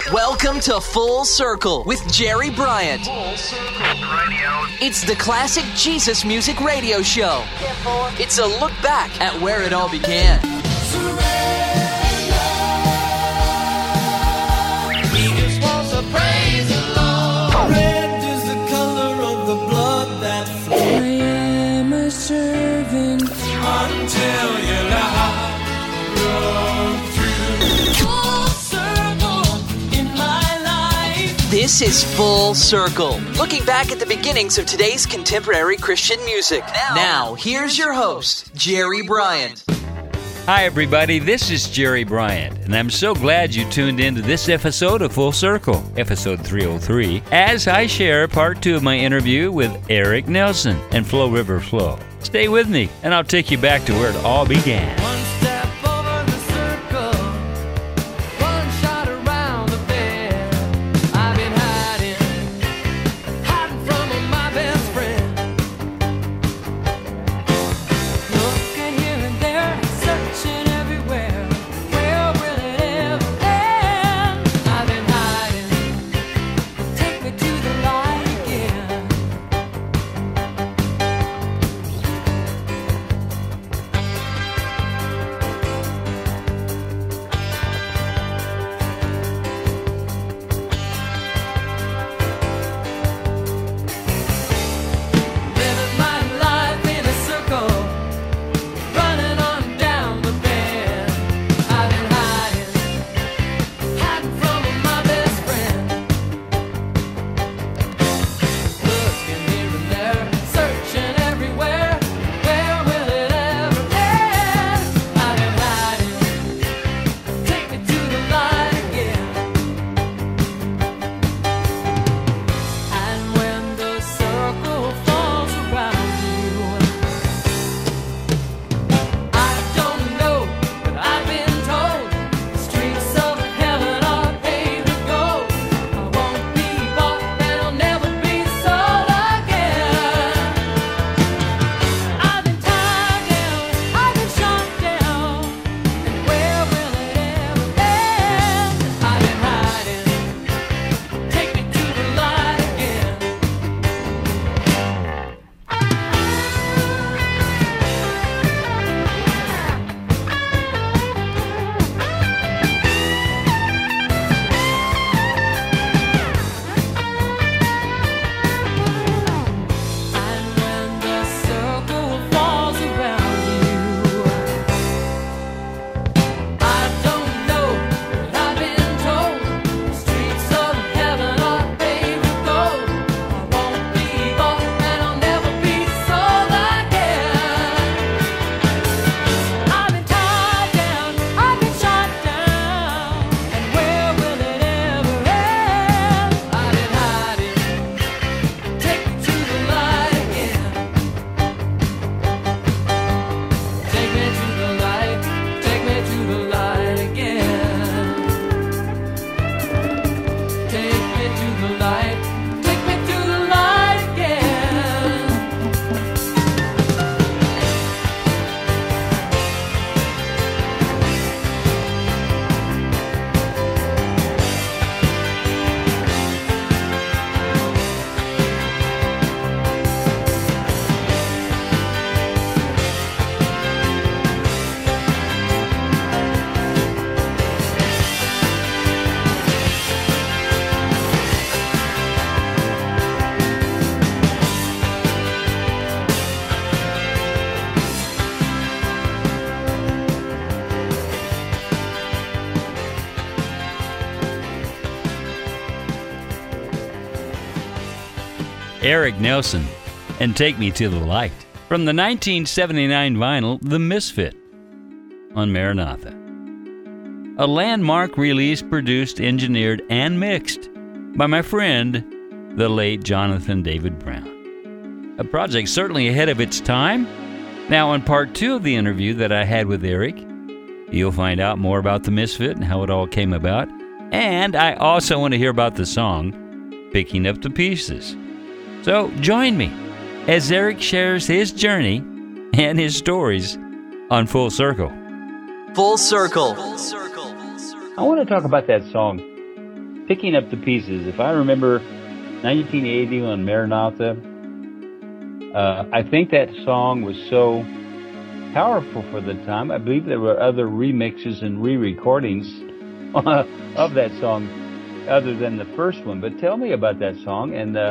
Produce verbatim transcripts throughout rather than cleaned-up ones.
Welcome to Full Circle with Jerry Bryant. Full Circle Radio. It's the classic Jesus music radio show. It's a look back at where it all began. He just wants to praise the Lord. Red is the color of the blood that flows. I am a servant until you lie. Full circle in my life. This is Full Circle, looking back at the beginnings of today's contemporary Christian music. Now, now here's your host, Jerry Bryant. Hi, everybody. This is Jerry Bryant, and I'm so glad you tuned into this episode of Full Circle, episode three oh three, as I share part two of my interview with Eric Nelson and Flow River Flow. Stay with me, and I'll take you back to where it all began. One step over the circle, one shot around the bend. I've been hiding, hiding from my best friend. Looking here and there, searching everywhere. Where will it ever end? I've been hiding, take me to the light again. Living my life in a circle, running on down the bend. I've been hiding, hiding from my best friend. Looking here and there, searching everywhere. Where will it ever end? I've been hiding, take me to the light again. And when the circle falls around you, I don't know, but I've been told the streets of heaven are paved with gold. I won't be bought and I'll never be sold again. I've been tied down, I've been shot down, and where will it ever end? I've been hiding, take me to the light again. And when the circle falls around you, I don't know, but I've been told the streets of heaven are paved with gold. I won't be bought and I'll never be sold again. I've been tied down, I've been shot down, and where will it ever end? I've been hiding, take me to the light again. Take me to the light, take me to the light again. Take me to the light, take me to the light again. Eric Nelson and Take Me to the Light from the nineteen seventy-nine vinyl The Misfit on Maranatha. A landmark release produced, engineered, and mixed by my friend, the late Jonathan David Brown. A project certainly ahead of its time. Now, in part two of the interview that I had with Eric, you'll find out more about The Misfit and how it all came about. And I also want to hear about the song, Picking Up the Pieces. So join me as Eric shares his journey and his stories on Full Circle. Full Circle. I want to talk about that song, Picking Up the Pieces. If I remember nineteen eighty on Maranatha, uh, I think that song was so powerful for the time. I believe there were other remixes and re-recordings of that song other than the first one. But tell me about that song, and uh,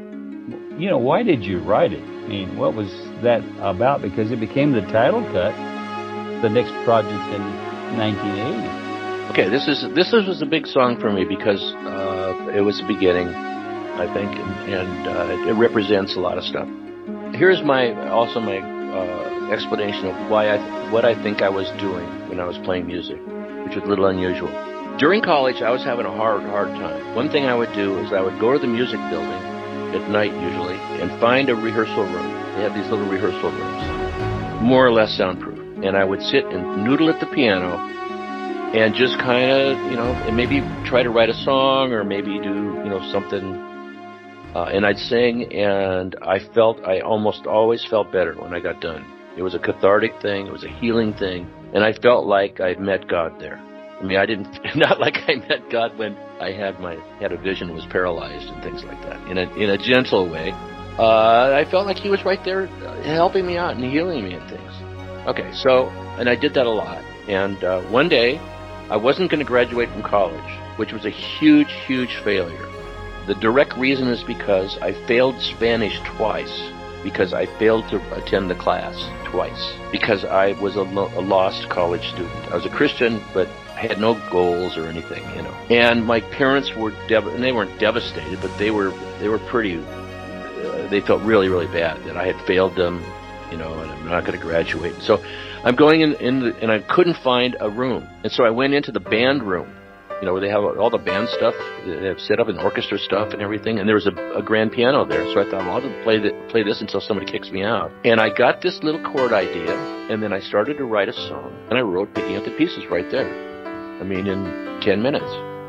you know, why did you write it? I mean, what was that about? Because it became the title cut, the next project in nineteen eighty. Okay, this is this was a big song for me because uh, it was the beginning, I think, and, and uh, it represents a lot of stuff. Here's my also my uh, explanation of why I what I think I was doing when I was playing music, which was a little unusual. During college, I was having a hard, hard time. One thing I would do is I would go to the music building at night usually and find a rehearsal room. They have these little rehearsal rooms, more or less soundproof, and I would sit and noodle at the piano and just kind of, you know, and maybe try to write a song or maybe do, you know, something. Uh, and I'd sing, and I felt, I almost always felt better when I got done. It was a cathartic thing. It was a healing thing. And I felt like I met God there. I mean, I didn't, not like I met God when I had my, had a vision, was paralyzed and things like that. In a, in a gentle way. Uh, I felt like he was right there helping me out and healing me and things. Okay, so, and I did that a lot. And uh, one day, I wasn't going to graduate from college, which was a huge, huge failure. The direct reason is because I failed Spanish twice, because I failed to attend the class twice, because I was a, lo- a lost college student. I was a Christian, but I had no goals or anything, you know. And my parents were, dev- and they weren't devastated, but they were, they were pretty, uh, they felt really, really bad that I had failed them, you know, and I'm not going to graduate. So I'm going in, in the, and I couldn't find a room. And so I went into the band room, you know, where they have all the band stuff, they have set up and orchestra stuff and everything, and there was a, a grand piano there. So I thought, well, I'll just play, the, play this until somebody kicks me out. And I got this little chord idea, and then I started to write a song, and I wrote Picking Up the Pieces right there. I mean, in ten minutes.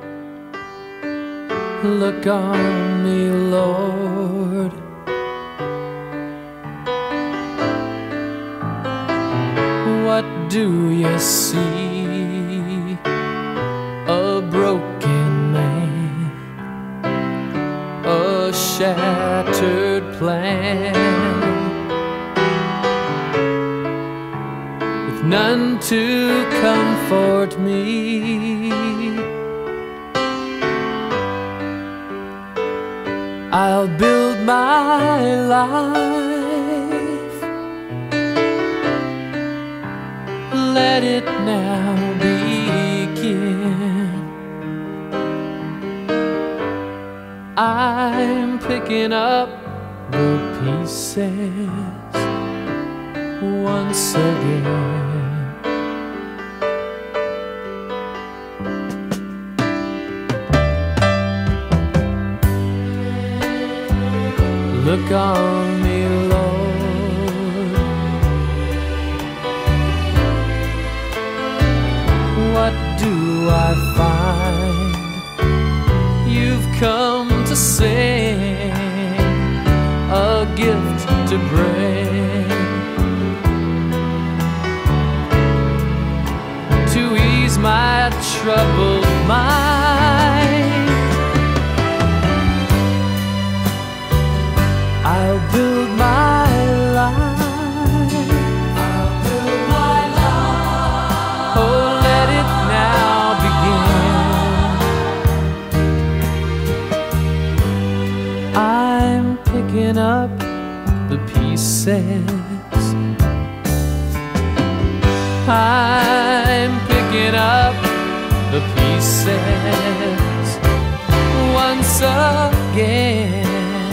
Look on me, Lord. What do you see? A broken man, a shattered plan, with none to comfort me. I'll build my life, let it now begin. I'm picking up the pieces once again. Look on me, Lord. What do I find? You've come to sing, a gift to bring, to ease my troubled mind. I'll build my life, I'll build my life. Oh, let it now begin. I'm picking up the pieces, I'm picking up the pieces once again.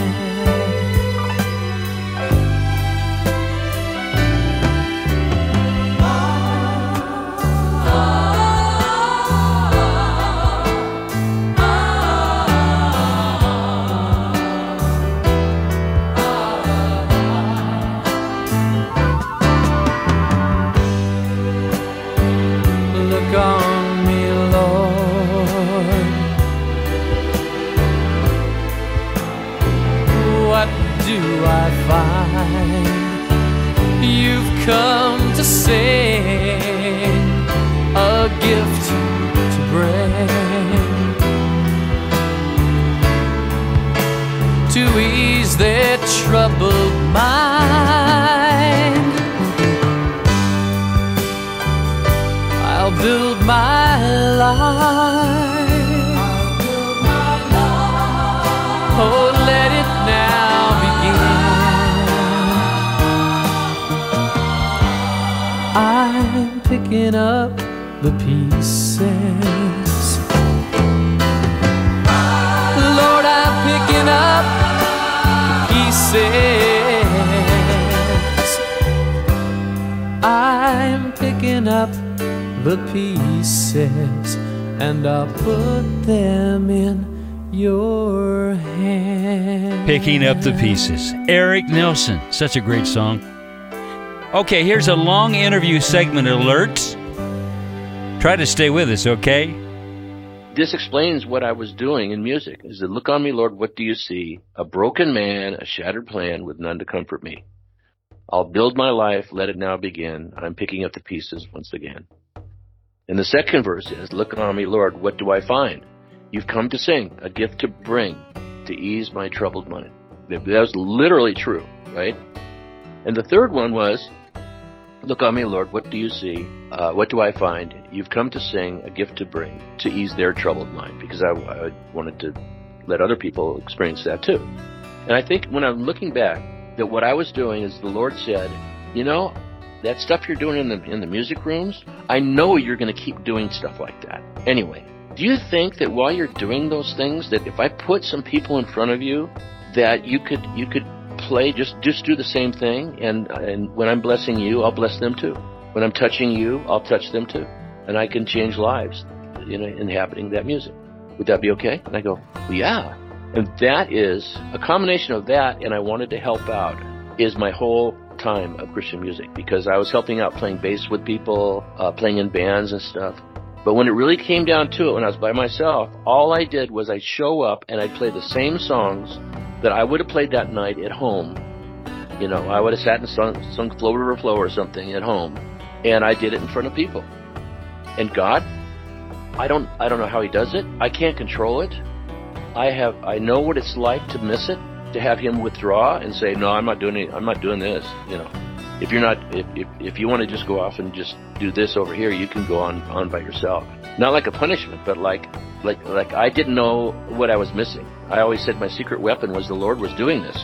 On me, Lord. troubled mind. I'll build my life. I'll build my life. Oh, let it now begin. I'm picking up the pieces. Lord, I'm picking up the pieces. I'm picking up the pieces, and I'll put them in your hand. Picking Up the Pieces. Eric Nelson. Such a great song. Okay, here's a long interview segment alert. Try to stay with us, okay? This explains what I was doing in music. Is that, look on me, Lord, what do you see? A broken man, a shattered plan with none to comfort me. I'll build my life, let it now begin. I'm picking up the pieces once again. And the second verse is, look on me, Lord, what do I find? You've come to sing, a gift to bring, to ease my troubled mind. That was literally true, right? And the third one was, look on me, Lord, what do you see? Uh, what do I find? You've come to sing, a gift to bring, to ease their troubled mind, because I, I wanted to let other people experience that too. And I think when I'm looking back, that what I was doing is the Lord said, you know, that stuff you're doing in the in the music rooms, I know you're going to keep doing stuff like that. Anyway, do you think that while you're doing those things, that if I put some people in front of you, that you could you could play, just just do the same thing, and and when I'm blessing you, I'll bless them too. When I'm touching you, I'll touch them too, and I can change lives, you know, inhabiting that music. Would that be okay? And I go, well, yeah. And that is a combination of that, and I wanted to help out, is my whole time of Christian music, because I was helping out playing bass with people, uh, playing in bands and stuff. But when it really came down to it, when I was by myself, all I did was I'd show up and I'd play the same songs that I would have played that night at home. You know, I would have sat and sung, sung Flow River Flow or something at home, and I did it in front of people. And God, I don't, I don't know how He does it. I can't control it. I have, I know what it's like to miss it, to have Him withdraw and say, no, I'm not doing it. I'm not doing this. You know, if you're not, if if, if you want to just go off and just do this over here, you can go on, on by yourself. Not like a punishment, but like, like, like I didn't know what I was missing. I always said my secret weapon was the Lord was doing this,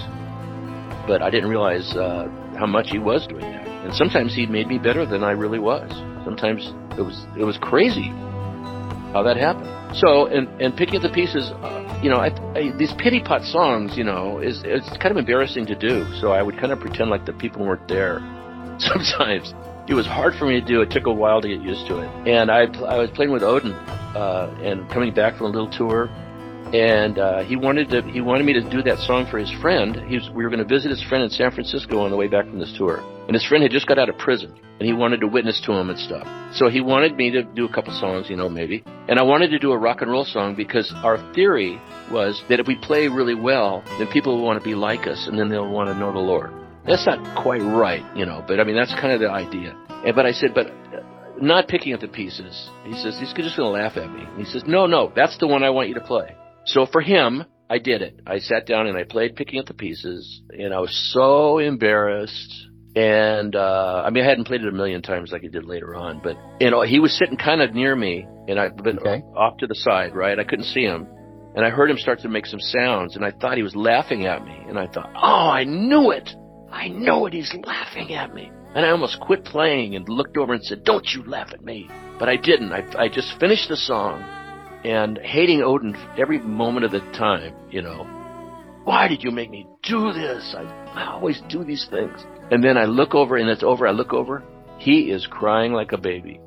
but I didn't realize uh, how much He was doing that. And sometimes He made me better than I really was. Sometimes it was, it was crazy how that happened. So, and, and picking up the pieces, uh, you know, I, I, these pity pot songs, you know, is it's kind of embarrassing to do. So I would kind of pretend like the people weren't there. Sometimes it was hard for me to do. It took a while to get used to it. And I, I was playing with Odin, uh, and coming back from a little tour, and uh, he wanted to, he wanted me to do that song for his friend. He was, we were going to visit his friend in San Francisco on the way back from this tour, and his friend had just got out of prison, and he wanted to witness to him and stuff. So he wanted me to do a couple songs, you know, maybe. And I wanted to do a rock and roll song because our theory was that if we play really well, then people will want to be like us, and then they'll want to know the Lord. That's not quite right, you know, but I mean, that's kind of the idea. And, but I said, but not picking up the pieces. He says, he's just going to laugh at me. And he says, no, no, that's the one I want you to play. So for him, I did it. I sat down and I played Picking Up the Pieces, and I was so embarrassed. And, uh, I mean, I hadn't played it a million times like I did later on, but, you know, he was sitting kind of near me, and I'd been okay. off to the side, right? I couldn't see him. And I heard him start to make some sounds, and I thought he was laughing at me. And I thought, oh, I knew it. I know it. He's laughing at me. And I almost quit playing and looked over and said, don't you laugh at me. But I didn't. I, I just finished the song, and hating Odin every moment of the time, you know. Why did you make me do this? I, I always do these things. And then I look over, and it's over. I look over. He is crying like a baby.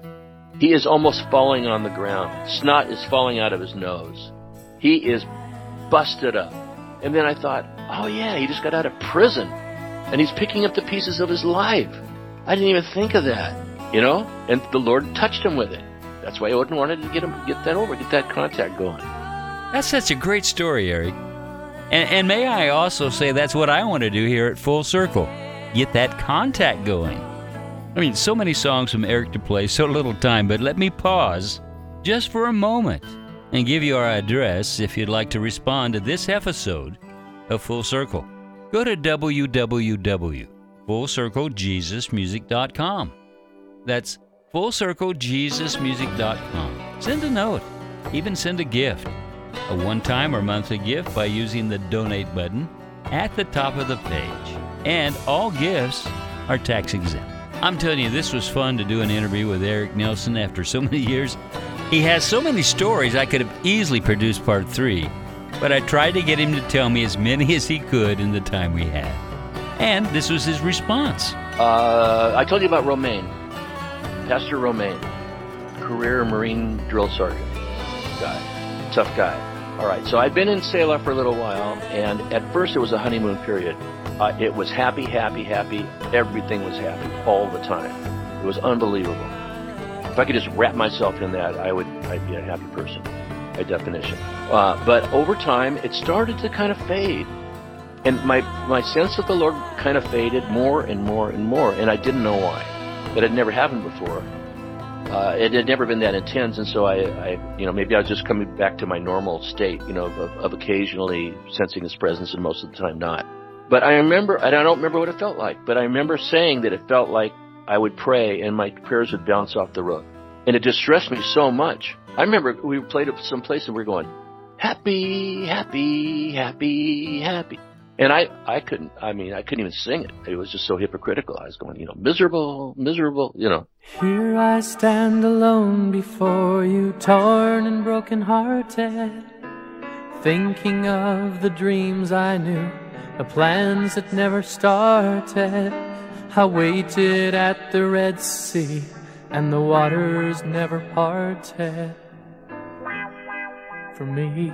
He is almost falling on the ground. Snot is falling out of his nose. He is busted up. And then I thought, oh yeah, he just got out of prison, and he's picking up the pieces of his life. I didn't even think of that, you know? And the Lord touched him with it. That's why Odin wanted to get him, get that over, get that contact going. That's such a great story, Eric. And, and may I also say that's what I want to do here at Full Circle. Get that contact going. I mean, so many songs from Eric to play, so little time, but let me pause just for a moment and give you our address if you'd like to respond to this episode of Full Circle. go to w w w dot full circle jesus music dot com. That's full circle jesus music dot com. Send a note, even send a gift, a one-time or monthly gift by using the donate button at the top of the page. And all gifts are tax exempt. I'm telling you, this was fun to do an interview with Eric Nelson after so many years. He has so many stories, I could have easily produced part three, but I tried to get him to tell me as many as he could in the time we had. And this was his response. Uh, I told you about Romaine, Pastor Romaine, career Marine drill sergeant guy, tough guy. All right, so I'd been in Selah for a little while, and at first it was a honeymoon period. Uh, it was happy, happy, happy. Everything was happy all the time. It was unbelievable. If I could just wrap myself in that, I would, I'd be a happy person, by definition. Uh, but over time, it started to kind of fade. And my, my sense of the Lord kind of faded more and more and more, and I didn't know why. That had never happened before. Uh, it had never been that intense, and so I, I, you know, maybe I was just coming back to my normal state, you know, of, of occasionally sensing His presence and most of the time not. But I remember, and I don't remember what it felt like, but I remember saying that it felt like I would pray and my prayers would bounce off the roof. And it distressed me so much. I remember we played at some place and we were going, happy, happy, happy, happy. And I, I couldn't, I mean, I couldn't even sing it. It was just so hypocritical. I was going, you know, miserable, miserable, you know. Here I stand alone before you, torn and broken-hearted, thinking of the dreams I knew, the plans that never started. I waited at the Red Sea, and the waters never parted for me.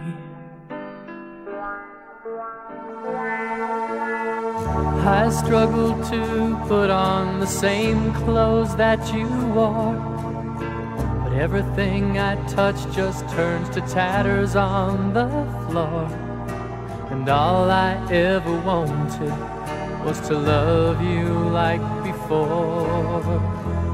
I struggled to put on the same clothes that you wore, but everything I touch just turns to tatters on the floor. And all I ever wanted was to love you like before.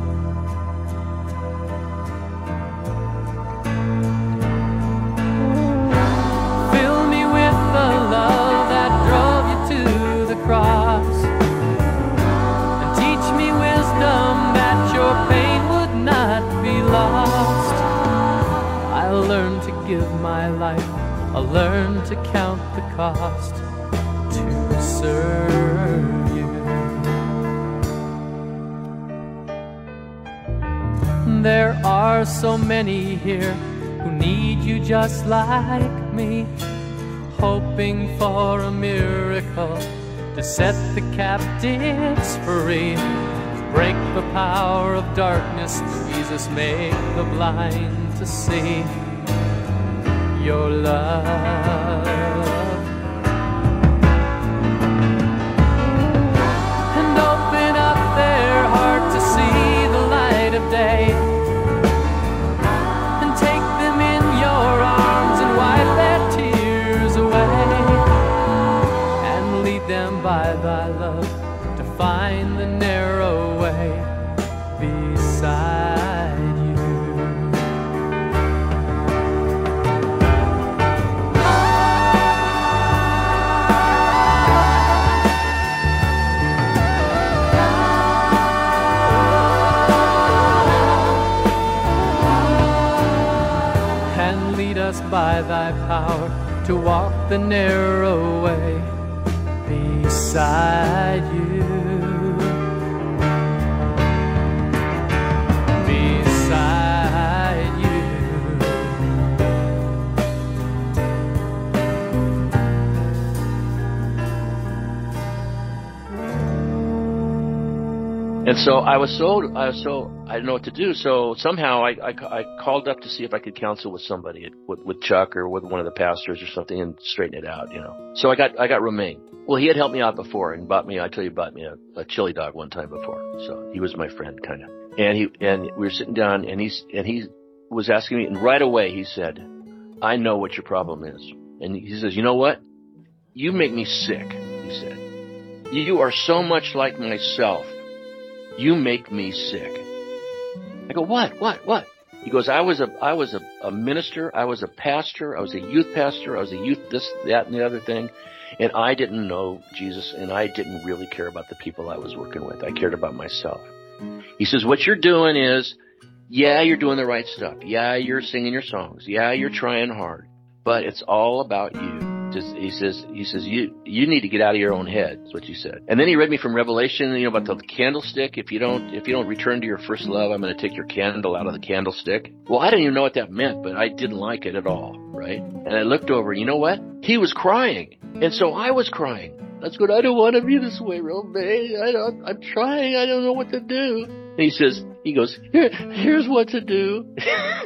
Fill me with the love that drove you to the cross, and teach me wisdom that your pain would not be lost. I'll learn to give my life, I'll learn to count the cost to serve you. There are so many here who need you just like me, hoping for a miracle to set the captives free, break the power of darkness. Jesus, make the blind to see your love. And open up their heart to see the light of day, and take them in your arms and wipe their tears away, and lead them by thy love to find the narrow way beside you. By thy power to walk the narrow way beside you, beside you. And so I was so, I was so, I didn't know what to do. So somehow I, I, I called up to see if I could counsel with somebody, with, with Chuck or with one of the pastors or something, and straighten it out, you know. So I got, I got Romaine. Well, he had helped me out before and bought me, I tell you, bought me a, a chili dog one time before. So he was my friend, kind of. And he, and we were sitting down, and he's, and he was asking me, and right away he said, I know what your problem is. And he says, you know what? You make me sick, he said. You are so much like myself. You make me sick. I go, what, what, what? He goes, I was a, I was a, a minister, I was a pastor, I was a youth pastor, I was a youth this, that, and the other thing, and I didn't know Jesus, and I didn't really care about the people I was working with. I cared about myself. He says, what you're doing is, yeah, you're doing the right stuff. Yeah, you're singing your songs. Yeah, you're trying hard, but it's all about you. Just, he says, he says, you, you need to get out of your own head. That's what you said. And then he read me from Revelation, you know, about the candlestick. If you don't, if you don't return to your first love, I'm going to take your candle out of the candlestick. Well, I didn't even know what that meant, but I didn't like it at all. Right. And I looked over, you know what? He was crying. And so I was crying. That's good. I don't want to be this way, Romaine. I don't, I'm trying. I don't know what to do. And he says, he goes, Here, here's what to do.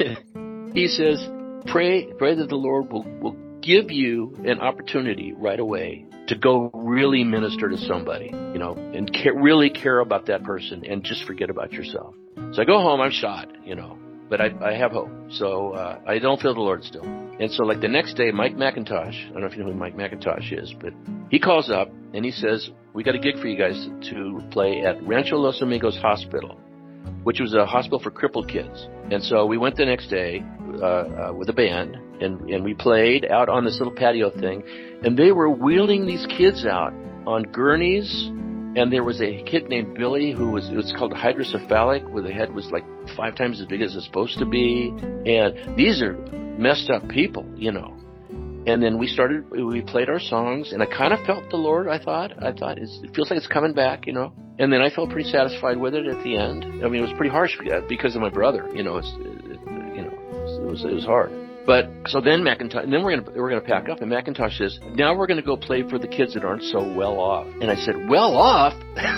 He says, pray, pray that the Lord will, will give you an opportunity right away to go really minister to somebody, you know, and care, really care about that person and just forget about yourself. So I go home, I'm shot, you know, but I, I have hope. So uh, I don't feel the Lord still. And so like the next day, Mike McIntosh, I don't know if you know who Mike McIntosh is, but he calls up and he says, we got a gig for you guys to play at Rancho Los Amigos Hospital, which was a hospital for crippled kids. And so we went the next day uh, uh, with a band, and, and we played out on this little patio thing, and they were wheeling these kids out on gurneys, and there was a kid named Billy who was, it was called hydrocephalic, where the head was like five times as big as it's supposed to be, and these are messed up people, you know. And then we started, we played our songs, and I kind of felt the Lord, I thought. I thought, it's, it feels like it's coming back, you know. And then I felt pretty satisfied with it at the end. I mean, it was pretty harsh because of my brother, you know. It's, it, you know, it was it was hard. But so then McIntosh, and then we're gonna we're gonna pack up, and McIntosh says, now we're gonna go play for the kids that aren't so well off. And I said, well off?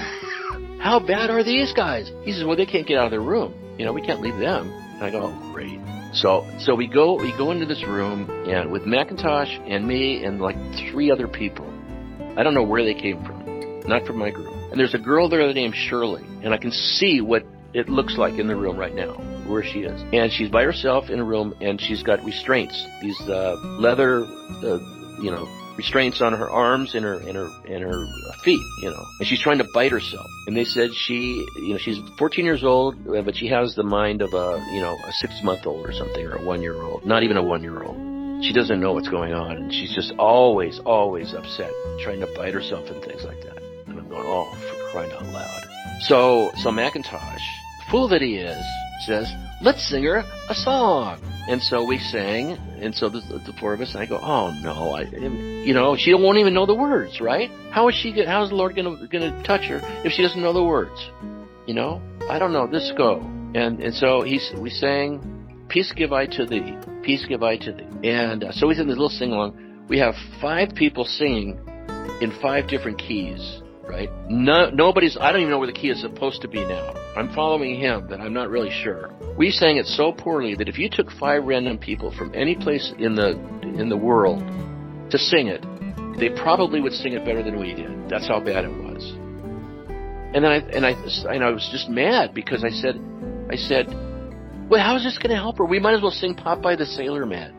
How bad are these guys? He says, well, they can't get out of their room. You know, we can't leave them. And I go, oh, great. So so we go we go into this room, and with McIntosh and me and like three other people. I don't know where they came from, not from my group. And there's a girl there named Shirley, and I can see what it looks like in the room right now, where she is. And she's by herself in a room, and she's got restraints, these uh, leather, uh, you know, restraints on her arms and her and her and her feet, you know. And she's trying to bite herself. And they said she, you know, she's fourteen years old, but she has the mind of a, you know, a six-month-old or something, or a one-year-old, not even a one-year-old. She doesn't know what's going on, and she's just always, always upset, trying to bite herself and things like that. And I'm going, oh, for crying out loud. So, so McIntosh, fool that he is, says, let's sing her a song. And so we sang, and so the, the four of us, and I go, oh no, I, you know, she won't even know the words, right? How is she, how is the Lord gonna, gonna touch her if she doesn't know the words? You know, I don't know, let's go. And, and so he's, we sang, peace give I to thee, peace give I to thee. And uh, so we did this little sing-along. We have five people singing in five different keys, right? No, nobody's, I don't even know where the key is supposed to be now. I'm following him, but I'm not really sure. We sang it so poorly that if you took five random people from any place in the in the world to sing it, they probably would sing it better than we did. That's how bad it was. And then I and I and I was just mad because I said, I said, well, how is this going to help her? We might as well sing Popeye the Sailor Man.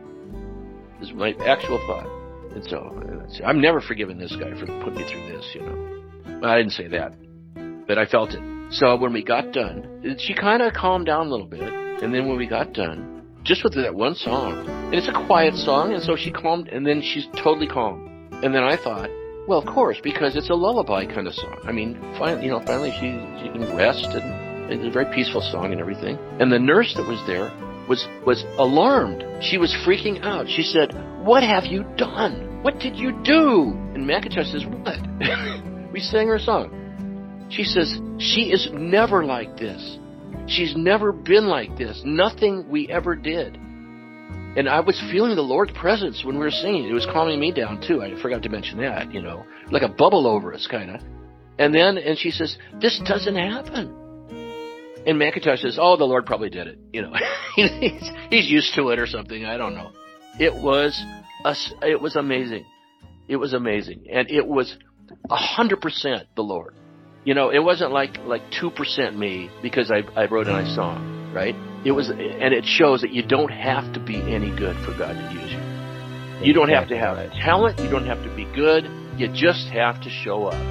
Is my actual thought. And so I'm never forgiving this guy for putting me through this, you know. I didn't say that, but I felt it. So when we got done, she kind of calmed down a little bit. And then when we got done, just with that one song, and it's a quiet song, and so she calmed, and then she's totally calm. And then I thought, well, of course, because it's a lullaby kind of song. I mean, finally, you know, finally she she can rest, and it's a very peaceful song and everything. And the nurse that was there was was alarmed. She was freaking out. She said, "What have you done? What did you do?" And McIntosh says, "What?" We sang her a song. She says, she is never like this. She's never been like this. Nothing we ever did. And I was feeling the Lord's presence when we were singing. It was calming me down, too. I forgot to mention that, you know. Like a bubble over us, kind of. And then, and she says, this doesn't happen. And McIntosh says, oh, the Lord probably did it. You know, he's, he's used to it or something. I don't know. It was, a, it was amazing. It was amazing. And it was a hundred percent the Lord. You know, it wasn't like like two percent me because I I wrote a nice song, right? It was, and it shows that you don't have to be any good for God to use you. You don't have to have talent. You don't have to be good. You just have to show up.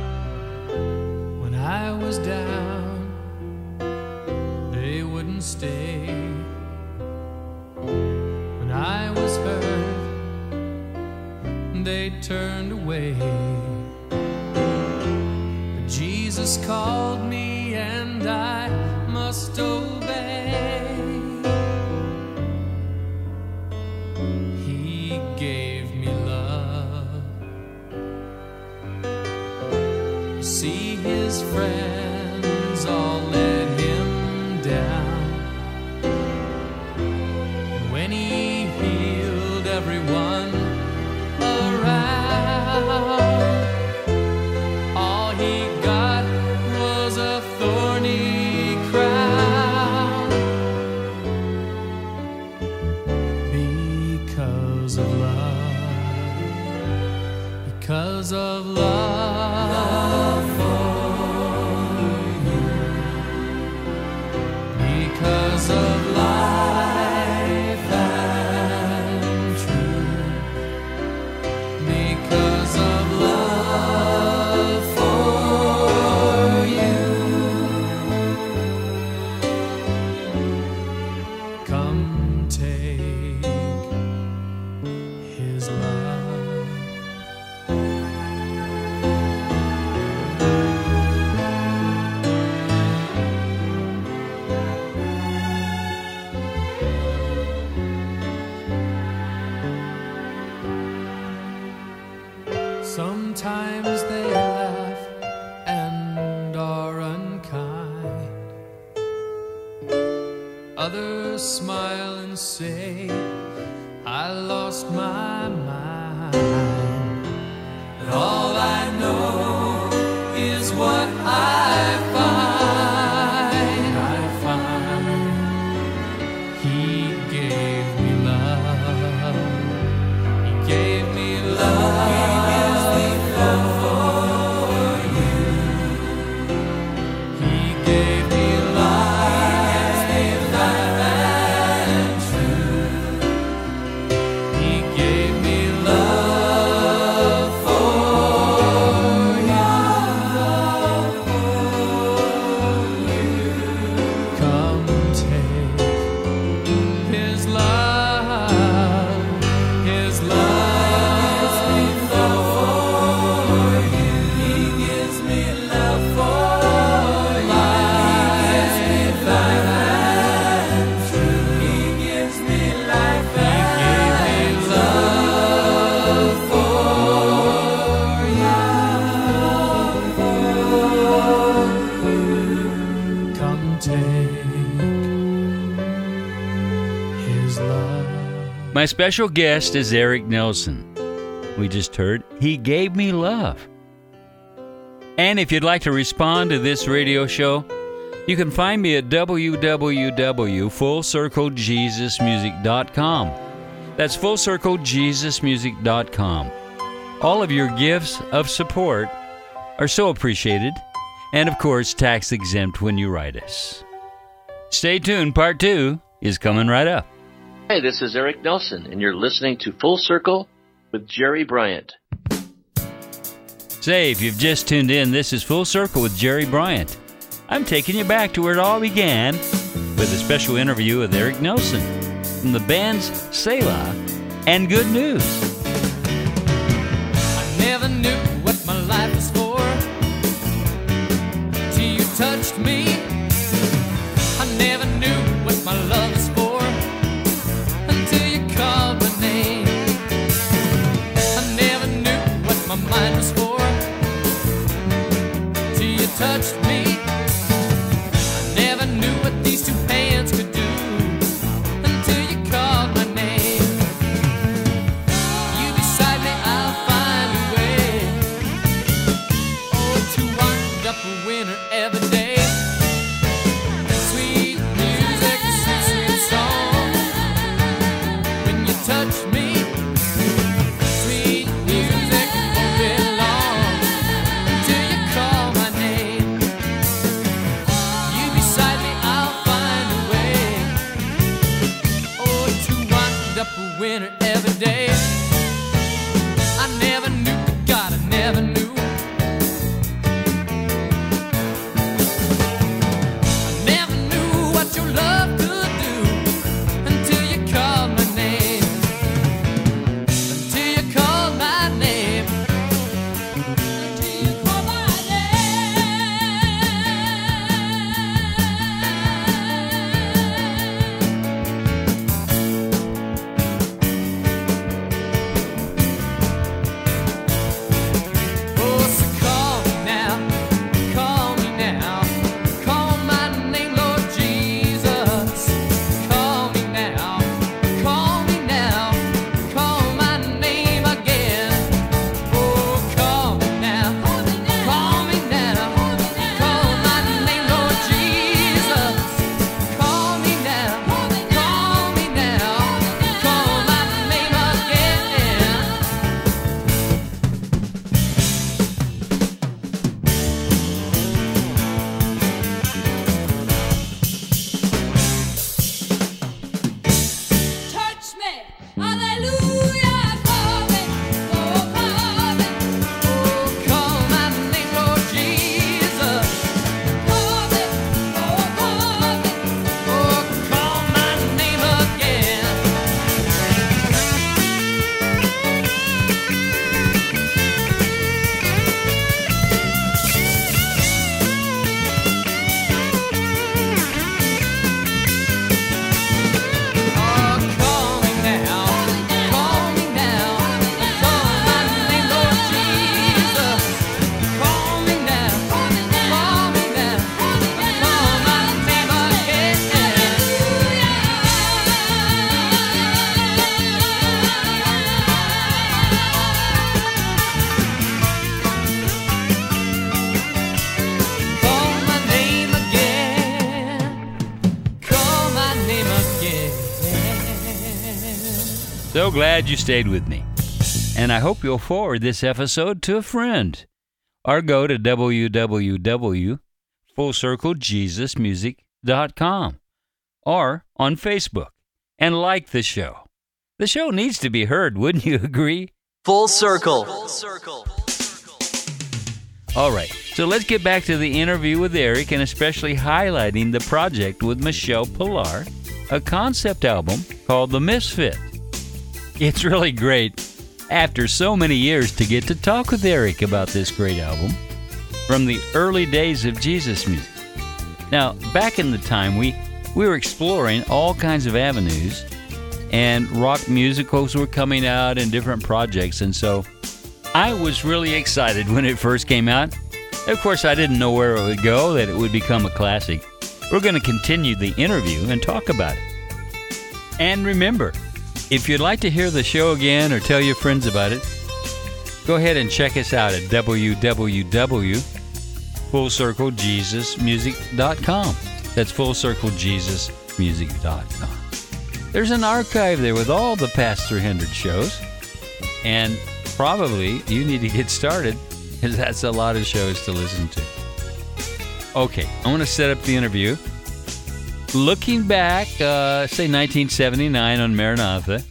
When I was down, they wouldn't stay. I was hurt, they turned away. But Jesus called me and I must obey. He gave me love. See, his friends all let him down. When he healed everyone around, all he got was a thorny crown. Because of love, because of love for you, because of life and truth, because of love for you. Come take his love. Sometimes they laugh and are unkind. Others smile and say, I lost my mind. But all I know is what I find. I find he gave me love. He gave me love. My special guest is Eric Nelson. We just heard, He Gave Me Love. And if you'd like to respond to this radio show, you can find me at w w w dot full circle jesus music dot com. That's full circle jesus music dot com. All of your gifts of support are so appreciated, and of course, tax exempt when you write us. Stay tuned, part two is coming right up. Hey, this is Eric Nelson, and you're listening to Full Circle with Jerry Bryant. Say, if you've just tuned in, this is Full Circle with Jerry Bryant. I'm taking you back to where it all began with a special interview with Eric Nelson from the bands Selah and Good News. I never knew what my life was for till you touched me. I never knew what my love was for until you called my name. I never knew what my mind was for till you touched me. I never knew what these two hands could do until you called my name. You beside me, I'll find a way. Oh, to wind up a winner every day. Sweet music, sweet, sweet song. When you touch me, sweet music won't be long until you call my name. You beside me, I'll find a way. Oh, to wind up a winner every day. I never knew, God, I never knew. I never knew what your love could do until you called my name. so glad you stayed with me. And I hope you'll forward this episode to a friend. Or go to w w w dot full circle jesus music dot com or on Facebook and like the show. The show needs to be heard, wouldn't you agree? Full Circle. Full Circle. All right, so let's get back to the interview with Eric and especially highlighting the project with Michelle Pillar, a concept album called The Misfit. It's really great after so many years to get to talk with Eric about this great album from the early days of Jesus music. Now, back in the time, we, we were exploring all kinds of avenues, and rock musicals were coming out and different projects, and so I was really excited when it first came out. Of course, I didn't know where it would go, that it would become a classic. We're going to continue the interview and talk about it. And remember, if you'd like to hear the show again or tell your friends about it, go ahead and check us out at w w w dot full circle jesus music dot com. That's full circle jesus music dot com. There's an archive there with all the past three hundred shows, and probably you need to get started because that's a lot of shows to listen to. Okay, I want to set up the interview. Looking back, uh, say nineteen seventy-nine on Maranatha,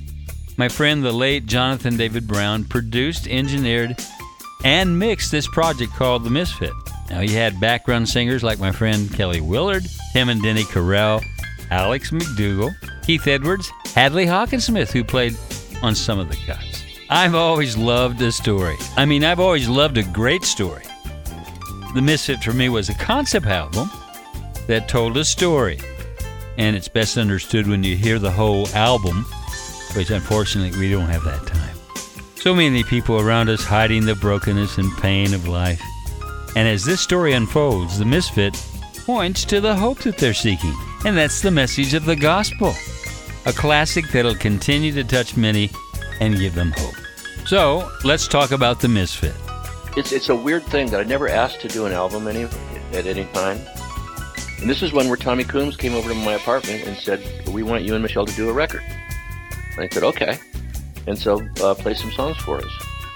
my friend the late Jonathan David Brown produced, engineered, and mixed this project called The Misfit. Now, he had background singers like my friend Kelly Willard, Tim and Denny Carell, Alex McDougall, Keith Edwards, Hadley Hawkinsmith, who played on some of the cuts. I've always loved a story. I mean, I've always loved a great story. The Misfit for me was a concept album that told a story, and it's best understood when you hear the whole album, which unfortunately we don't have that time. So many people around us hiding the brokenness and pain of life. And as this story unfolds, the Misfit points to the hope that they're seeking, and that's the message of the gospel, a classic that'll continue to touch many and give them hope. So let's talk about the Misfit. It's it's a weird thing that I never asked to do an album any at any time. And this is one where Tommy Coombs came over to my apartment and said, "We want you and Michelle to do a record." And I said, "Okay." And so uh, play some songs for us.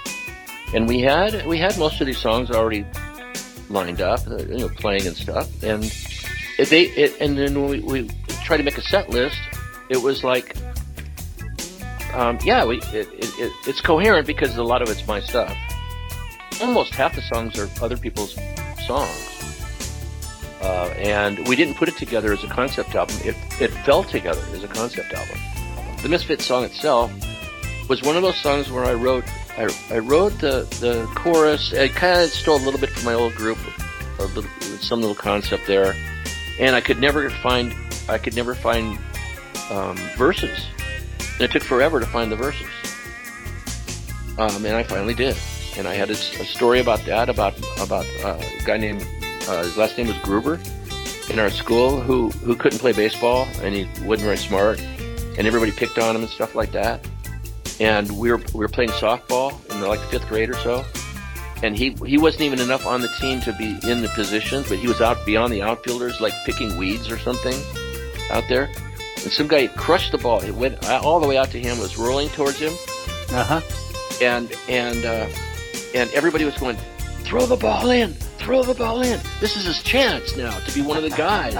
And we had we had most of these songs already lined up, uh, you know, playing and stuff. And it, they it, and then when we, we tried to make a set list, it was like, um, yeah, we it, it, it, it's coherent because a lot of it's my stuff. Almost half the songs are other people's songs. Uh, and we didn't put it together as a concept album. It, it fell together as a concept album. The Misfit song itself was one of those songs where I wrote I, I wrote the, the chorus. I kind of stole a little bit from my old group, a little, some little concept there, and I could never find I could never find um, verses. And it took forever to find the verses, um, and I finally did. And I had a, a story about that about about uh, a guy named. Uh, his last name was Gruber in our school who, who couldn't play baseball and he wasn't very smart and everybody picked on him and stuff like that. And we were we were playing softball in the, like fifth grade or so, and he he wasn't even enough on the team to be in the positions, but he was out beyond the outfielders like picking weeds or something out there. And some guy crushed the ball. It went all the way out to him, was rolling towards him. Uh-huh. And and uh, and everybody was going, "Throw the ball in. Throw the ball in. This is his chance now to be one of the guys."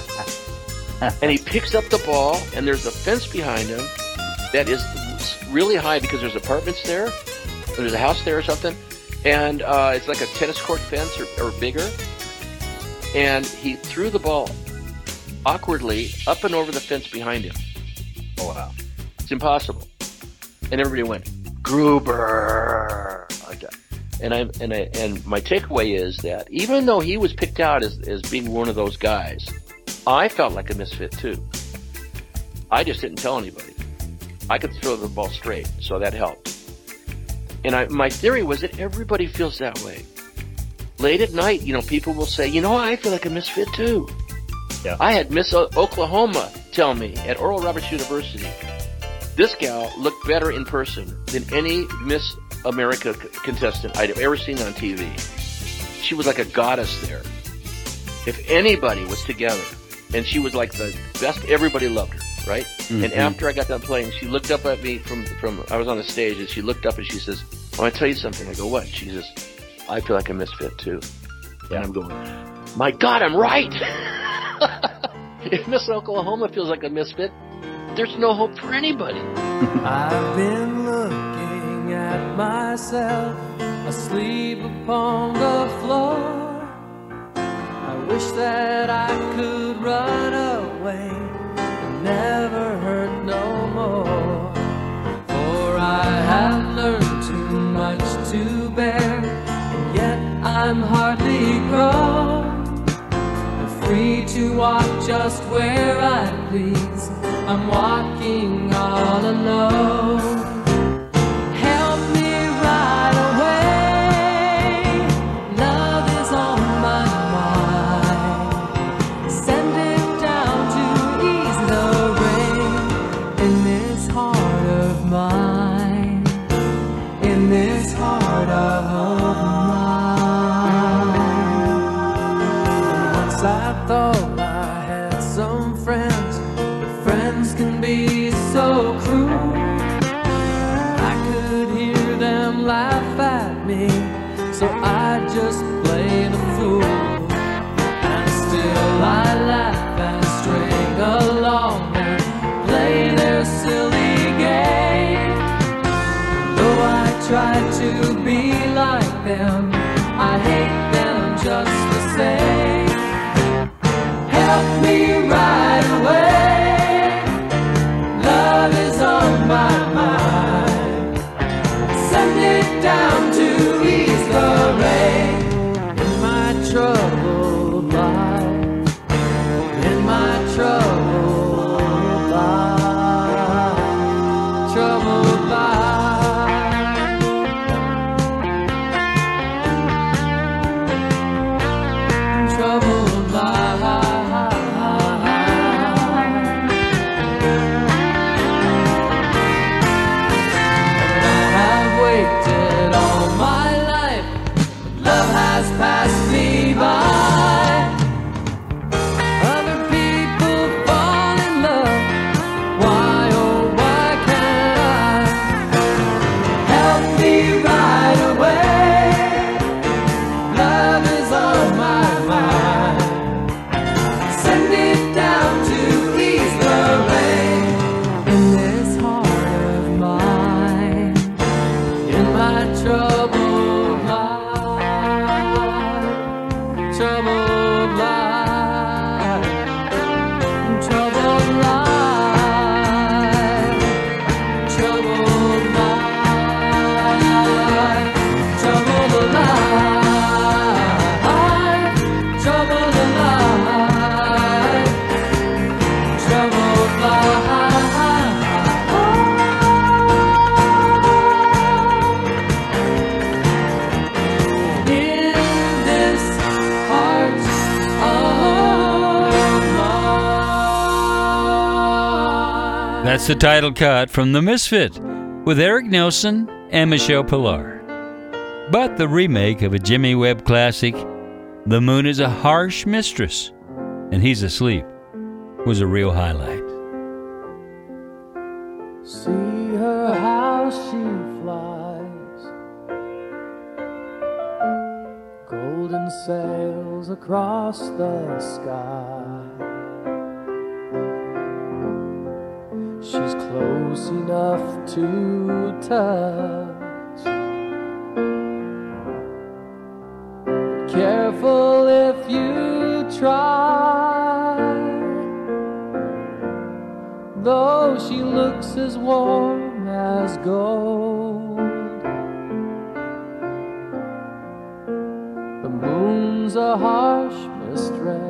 And he picks up the ball, and there's a fence behind him that is really high because there's apartments there. There's a house there or something. And uh, it's like a tennis court fence or, or bigger. And he threw the ball awkwardly up and over the fence behind him. Oh, wow. It's impossible. And everybody went, "Gruber," like that. And I and I, and my takeaway is that even though he was picked out as as being one of those guys, I felt like a misfit too. I just didn't tell anybody. I could throw the ball straight, so that helped. And I, my theory was that everybody feels that way. Late at night, you know, people will say, "You know, I feel like a misfit too." Yeah. I had Miss o- Oklahoma tell me at Oral Roberts University, this gal looked better in person than any Miss America c- contestant I'd ever seen on T V. She was like a goddess there. If anybody was together, and she was like the best, everybody loved her. right? Mm-hmm. And after I got done playing, she looked up at me from, from I was on the stage, and she looked up and she says, I want to tell you something. I go, what? She says, I feel like a misfit too. Yeah. And I'm going, my God, I'm right! If Miss Oklahoma feels like a misfit, there's no hope for anybody. I've been looking at myself asleep upon the floor. I wish that I could run away and never hurt no more. For I have learned too much to bear, and yet I'm hardly grown. Free to walk just where I please. I'm walking all alone. Help me right away. Love is on my mind. Send it down to ease the rain in this heart of mine. In this heart of mine. I thought I had some friends, but friends can be so cruel. I could hear them laugh at me, so I just play the fool. And still I laugh and string along and play their silly game. Though I try to be like them, I hate them just the same. Help me right away. Love is on my mind. Send it down to ease the rain in my troubled life. In my troubled life. Troubled life. Troubled life. Passed me by. Other people fall in love. Why, oh, why can't I? Help me right away. Love is on my mind. Send it down to ease the rain in this heart of mine. In my trouble. Troubled life, troubled life, troubled life, troubled life, troubled life, troubled That's the title cut from The Misfit with Eric Nelson and Michelle Pillar. But the remake of a Jimmy Webb classic, The Moon is a Harsh Mistress and He's Asleep, was a real highlight. See her how she flies, golden sails across the sky. She's close enough to touch, careful if you try. Though she looks as warm as gold, the moon's a harsh mistress.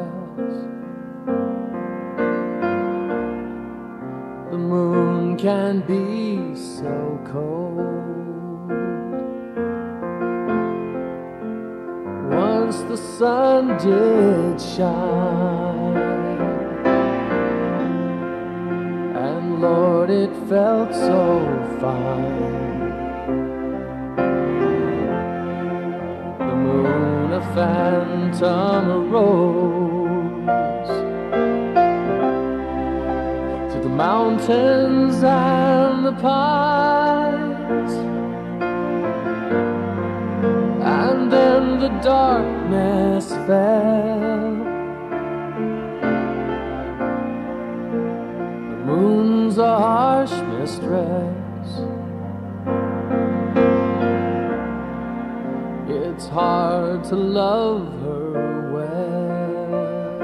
The moon can be so cold. Once the sun did shine, and Lord, it felt so fine. The moon, a phantom, arose to the mountain mountains and the pines, and then the darkness fell. The moon's a harsh mistress. It's hard to love her well.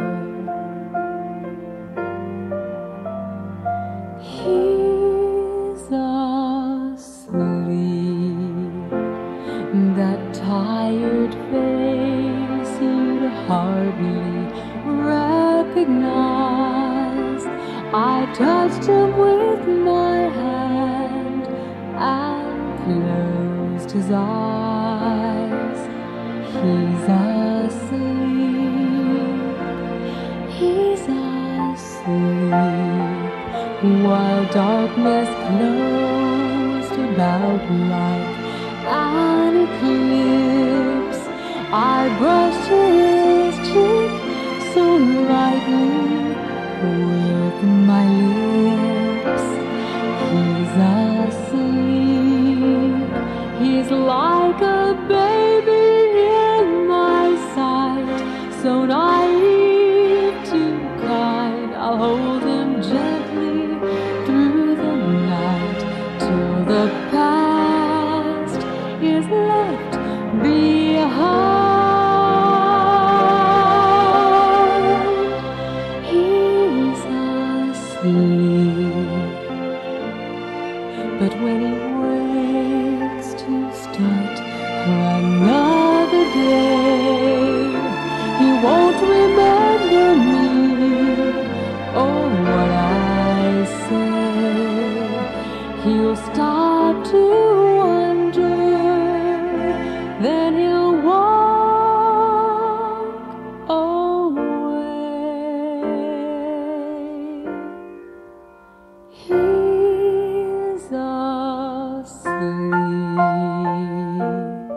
He's asleep, that tired face you'd hardly recognize. I touched him with my hand and closed his eyes. He's asleep, he's asleep, while darkness closed about like an eclipse. I brushed his cheek so lightly with my lips. He's asleep, he's like a baby in my sight, so naive, too kind. I'll hold him gently through the night till the past is left behind. He's asleep, but when he wakes to start another day, he won't remember me or what I say. He'll stop to wonder, then he'll walk away. He's asleep.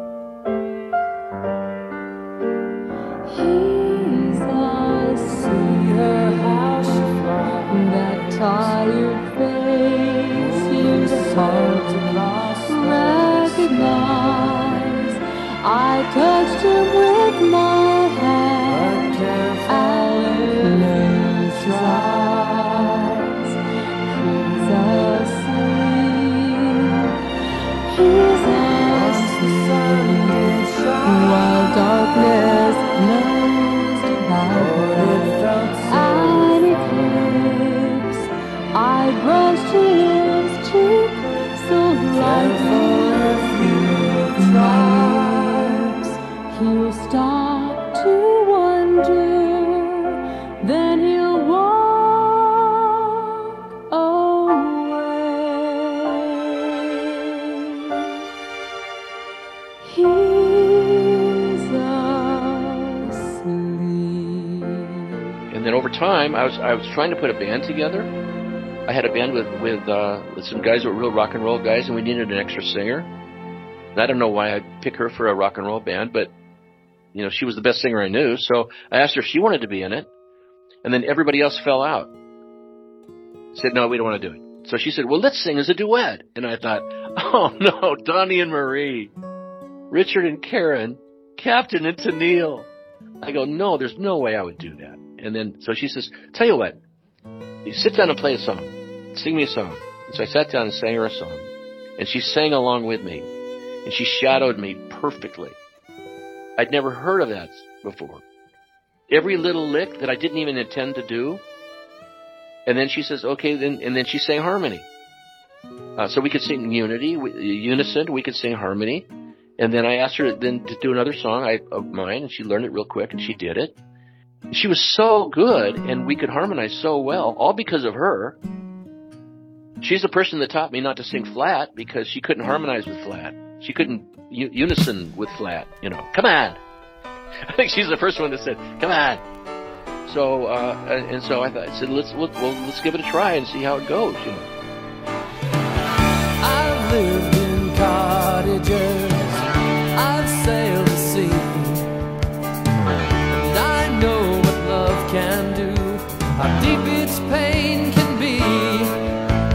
He's asleep, how she flies, that tired face you'd hard to recognize. I touched him with my hand and closed his eyes. He's asleep, he's asleep, while darkness closed about an eclipse. I brushed his cheek so lightly with my lips. He'll stop to wonder, then he'll walk away. He's asleep. And then over time, I was I was trying to put a band together. I had a band with with uh, with some guys who were real rock and roll guys, and we needed an extra singer. And I don't know why I'd pick her for a rock and roll band, but you know, she was the best singer I knew. So I asked her if she wanted to be in it, and then everybody else fell out. Said no, we don't want to do it. So she said, well, let's sing as a duet. And I thought, oh no, Donnie and Marie, Richard and Karen, Captain and Tennille. I go, no, there's no way I would do that. And then so she says, tell you what, you sit down and play a song. Sing me a song. And so I sat down and sang her a song. And she sang along with me. And she shadowed me perfectly. I'd never heard of that before. Every little lick that I didn't even intend to do. And then she says, okay, then, and then she sang harmony. Uh, so we could sing unity, we, unison, we could sing harmony. And then I asked her then to do another song I, of mine, and she learned it real quick, and she did it. She was so good, and we could harmonize so well, all because of her. She's the person that taught me not to sing flat, because she couldn't harmonize with flat. She couldn't u- unison with flat, you know. Come on! I think she's the first one that said, come on! So, uh, and so I thought, I said, let's, let's, well, let's give it a try and see how it goes, you know. I've lived in cottages, I've sailed the sea, and I know what love can do, how deep its pain can be.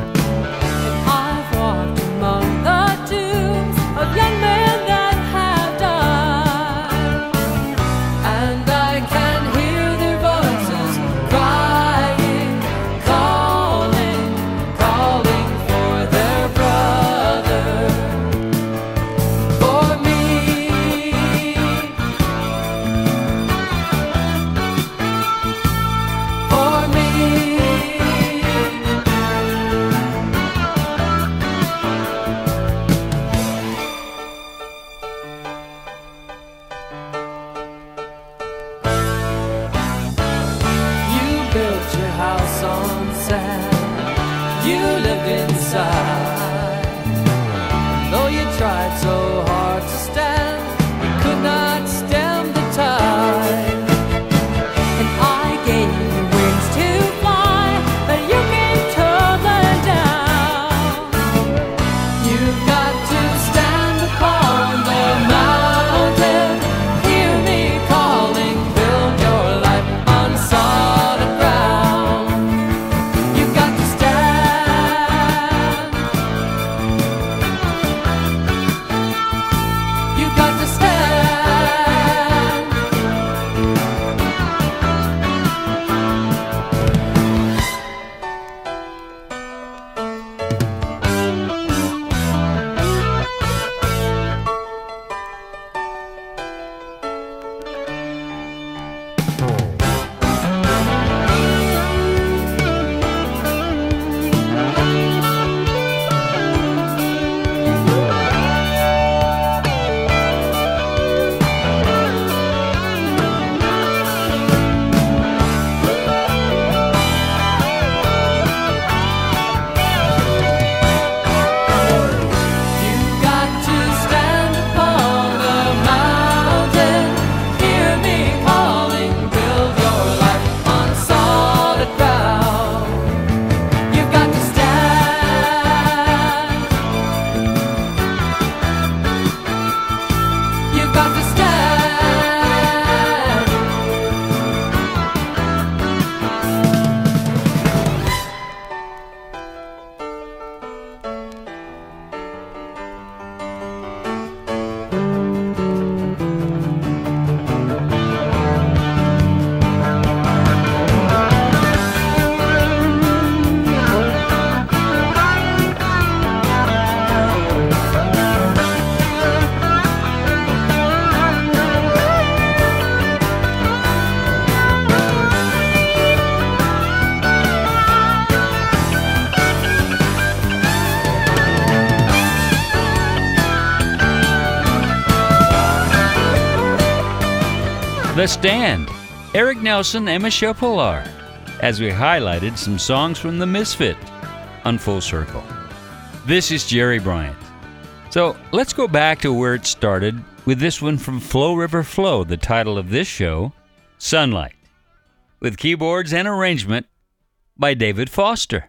The Stand, Eric Nelson and Michelle Pollard, as we highlighted some songs from The Misfit on Full Circle. This is Jerry Bryant. So let's go back to where it started with this one from Flow River Flow, the title of this show, Sunlight, with keyboards and arrangement by David Foster.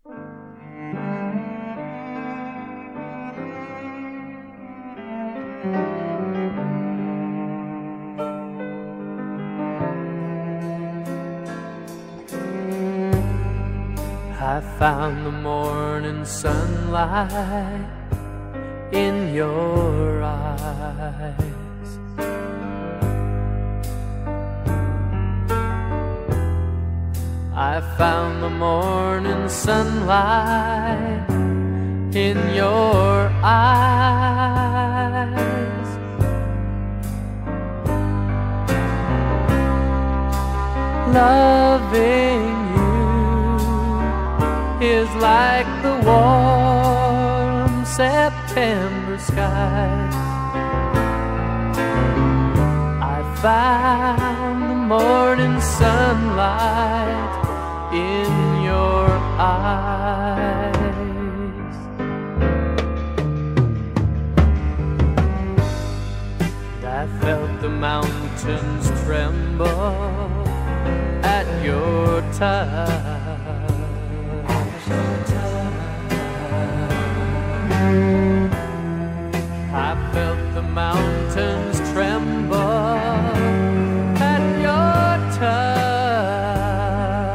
I found the morning sunlight in your eyes. I found the morning sunlight in your eyes. Loving is like the warm September skies. I found the morning sunlight in your eyes. And I felt the mountains tremble at your touch. I felt the mountains tremble at your touch.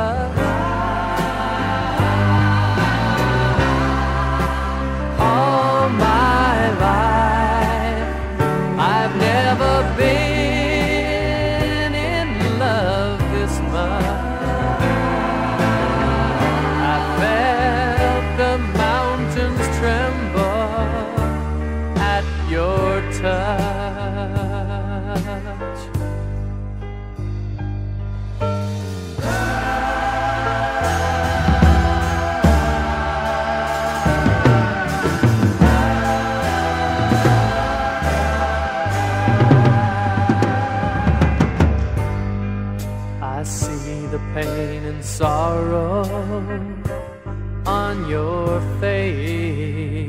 All my life I've never been in love this much. I felt the mountains tremble at your touch. I see the pain and sorrow on your face.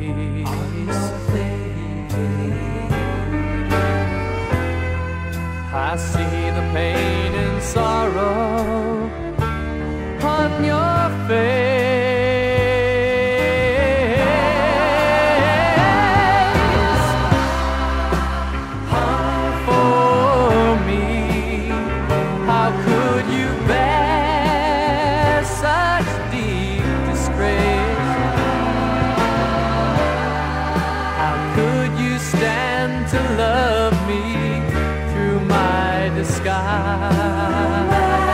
I see the pain and sorrow on your face. Hung for me, how could you bear such deep disgrace? How could you stand to love me through my disguise?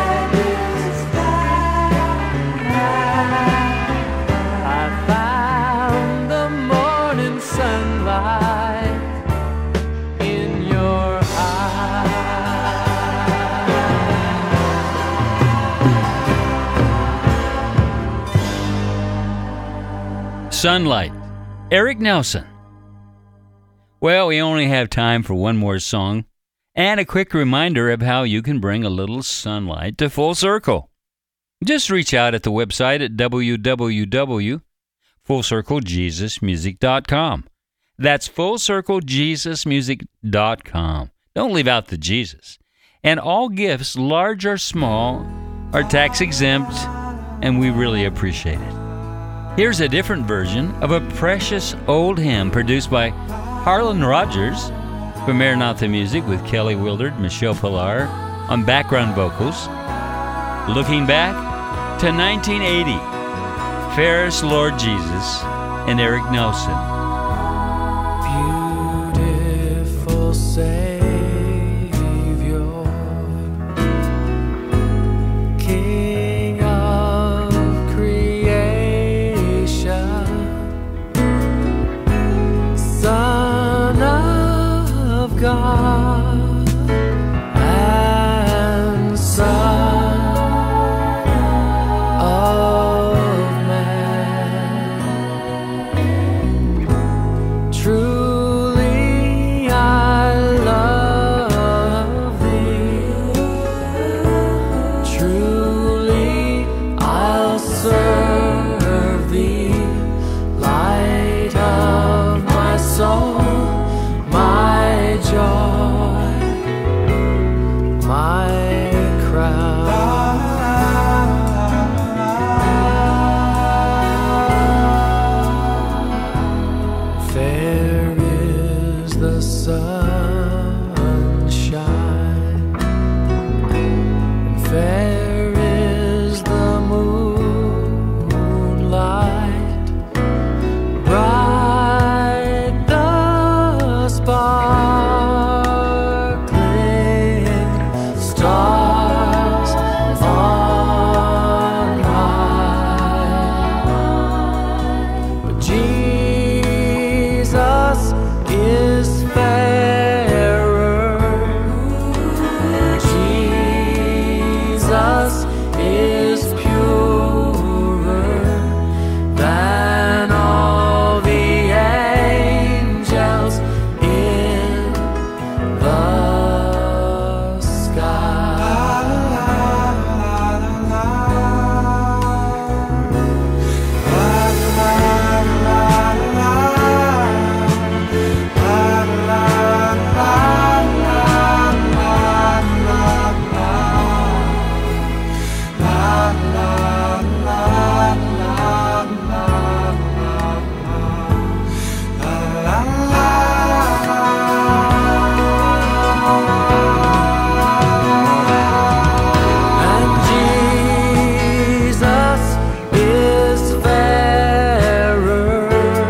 I found the morning sunlight in your eyes. Sunlight, Eric Nelson. Well, we only have time for one more song and a quick reminder of how you can bring a little sunlight to Full Circle. Just reach out at the website at w w w dot full circle jesus music dot com. That's full circle jesus music dot com. Don't leave out the Jesus. And all gifts, large or small, are tax exempt, and we really appreciate it. Here's a different version of a precious old hymn produced by Harlan Rogers from Maranatha Music with Kelly Wilderd, Michelle Pollard on background vocals. Looking back to nineteen eighty, Ferris Lord Jesus and Eric Nelson. Beautiful Savior, King of creation, Son of God, and Son of man. Truly I love Fair is the sunshine, and fair is the moonlight, bright the sparkling stars on high. But Jesus is fairer. Jesus is purer than all the angels in the And Jesus is fairer.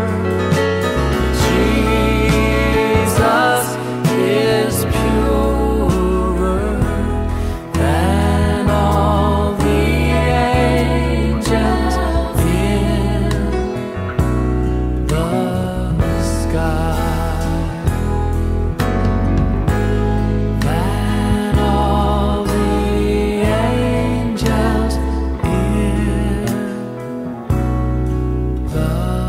Jesus is purer than all the angels in the sky. Than all the angels in the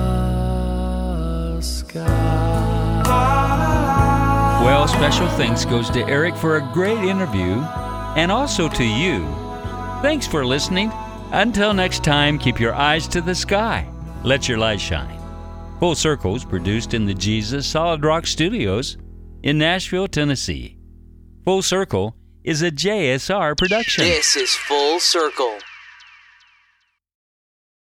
sky. Well, special thanks goes to Eric for a great interview, and also to you. Thanks for listening. Until next time, keep your eyes to the sky. Let your light shine. Full Circle is produced in the Jesus Solid Rock Studios in Nashville, Tennessee. Full Circle is a J S R production. This is Full Circle.